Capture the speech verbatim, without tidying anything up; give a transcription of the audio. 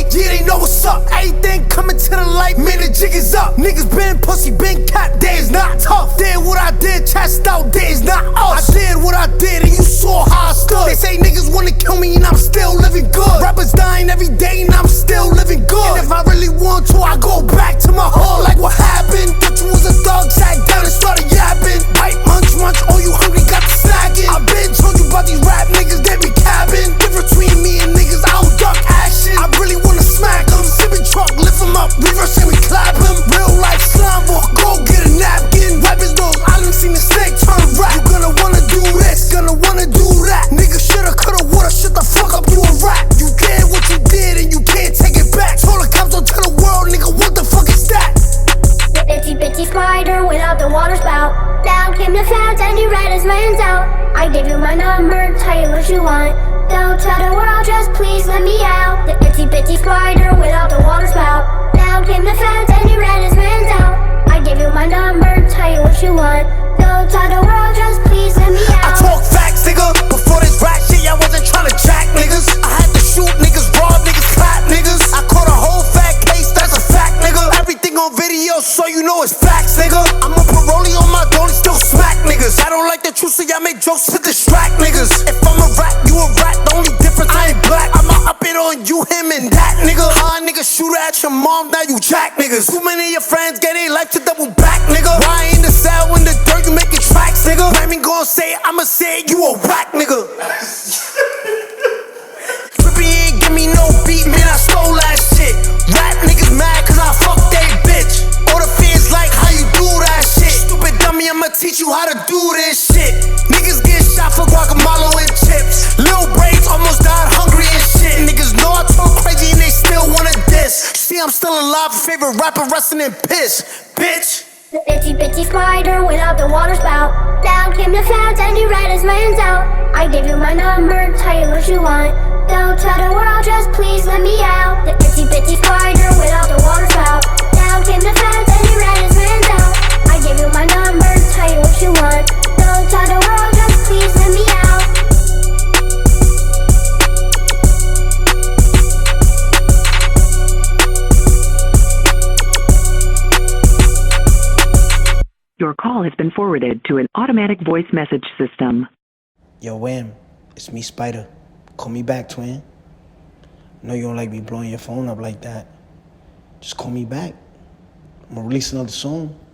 Yeah, they know what's up. Everything coming to the light, man, the jig is up. Niggas been pussy, been cat, they is not tough. Did what I did, chest out, they is not us. I did what I did, and you saw how I stood. They say niggas wanna kill me, and I'm still living good. Rappers dying every day, and I'm still living good. And if I really want to, I go back to my hood. Like what happened? Thought you was a thug, sat down and started yapping. Bite, munch, munch, oh you hungry, got the snacking. I been told you about these rap niggas, they be capping. Difference between me and niggas, I don't duck action. I really wanna smack them. Sippin' truck, lift them up, reverse and we clap them. Real life slime ball, go get a napkin. Rappers know I done seen the snake turn rap. You gonna wanna do this, gonna wanna do that. Nigga shoulda, coulda, woulda, shut the fuck up, you a rap. You did what you did and you can't take it back. Told the cops, don't tell the world, nigga, what the fuck is that? The itchy bitchy spider without the water spout. Down came the fans and he ran his man's out. I gave you my number, tell you what you want. Don't tell the world, just please let me out. The itchy bitchy spider without the water spout. Down came the fans and he ran his man's out. I gave you my number, tell you what you want. Don't tell the world, just please let me I out. talk facts, nigga. Before this rap shit, I wasn't tryna jack niggas. I had to shoot niggas, rob niggas, clap niggas. I caught a whole fat case, that's a fact, nigga. Everything on video, so you know it's facts, nigga. I'm a parolee on my door and still smack niggas. I don't like the truth, so y'all make jokes to distract niggas. If I'm a rap, you a rap, the only difference I ain't black. I'ma up it on you, him, and that, nigga. How a nigga shoot at your mom, now you jack niggas. Too many of your friends get their life to double back, nigga. Why in the cell in the dirt, you making tracks, nigga? Rhyming gon' say it, I'ma say it, you a whack, nigga. Trippy ain't give me no beat, man, I stole that shit. Rap niggas mad cause I fucked they bitch. All the fans like how you do that shit. Stupid dummy, I'ma teach you how to do this shit. Niggas get shot for guacamole and chips. Lil braids almost died hungry and shit. Niggas know I talk crazy and they still wanna diss. See, I'm still alive, favorite rapper resting in piss, bitch. The itchy bitchy spider without the water spout. Down came the fans and he ran his man's out. I gave you my number, tell you what you want. Don't tell the world, just please let me out. The itchy bitchy spider without the water spout. Down came the fans and he ran his man's out. I gave you my number, tell you what you want. Don't tell the world, just please let me out. Your call has been forwarded to an automatic voice message system. Yo, Wham, it's me, Spider. Call me back, twin. I know you don't like me blowing your phone up like that. Just call me back. I'm gonna release another song.